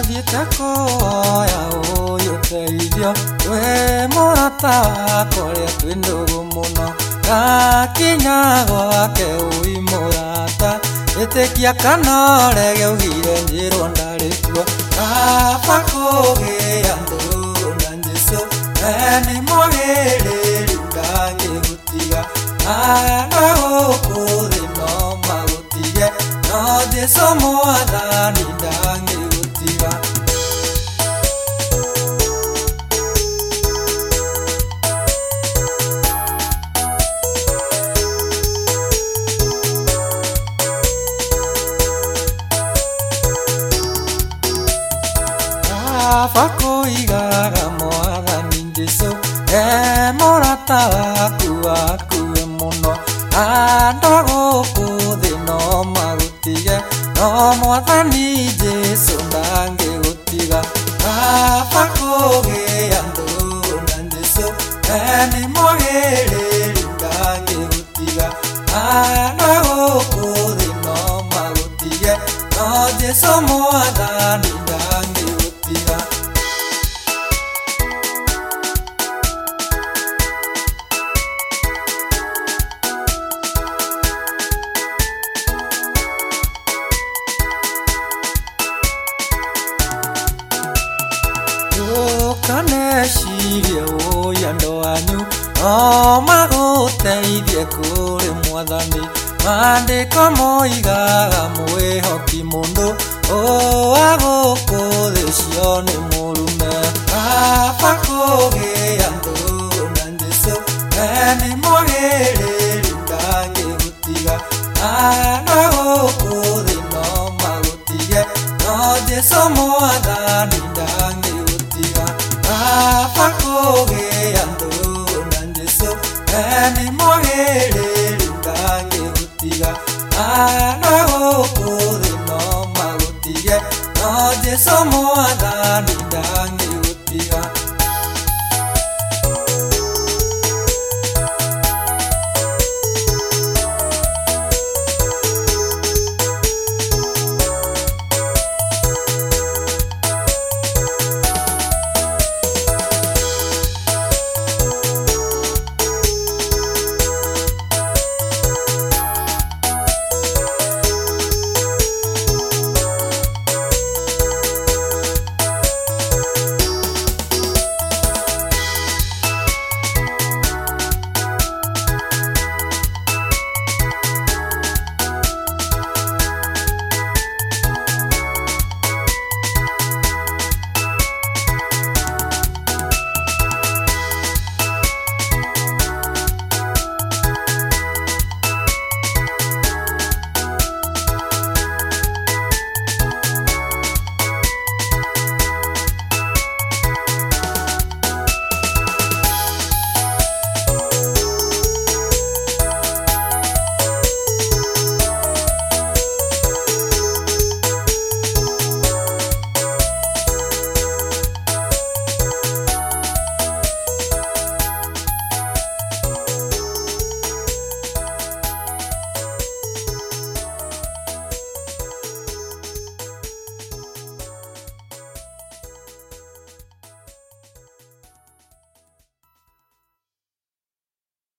Nathiĩte kuoya ũyũ ũteithio wĩ mũrata wakwa ũrĩa twĩ ndũgũ mũno. Ngakinya gwake wĩ mũrata, ĩtĩkia kana ũrege ũgire njĩrwo ndarĩ kuo. Kaba kũgĩa ndũgũ na Jesũ, we nĩ mwagĩrĩru ndangĩgũtiga. Andũ a gũkũ thĩ no magũtige, no Jesũ Mwathani ndangĩgũtiga. Kaba kũigaga Mwathani Jesũ, mũrata waku wakuwe mũno. Andũ a gũkũ thĩ no magũtige, no Mwathani Jesũ ndangĩgũtiga. Kaba kũgĩa ndũgũ na Jesũ, we nĩ mwagĩrĩru ndangĩgũtiga. Andũ a gũkũ thĩ no magũtige, no Jesũ Mwathani ndangĩgũtiga. Ndũkanecirie ũya andũ anyu no magũteithie kũrĩ Mwathani. Maandĩko moigaga mwĩhoki mũndũ wa gũkũ thĩ cio nĩ mũrume. Kaba kũgĩa ndũgũ na Jesũ, we nĩ mwagĩrĩru ndangĩgũtiga. Andũ a gũkũ thĩ no magũtige, no Jesũ Mwathani ndangĩgũtiga. Kaba kũgĩa ndũgũ na Jesũ, we nĩ mwagĩrĩru ndangĩgũtiga. Andũ a gũkũ thĩ no magũtige, no Jesũ Mwathani ndangĩgũtiga.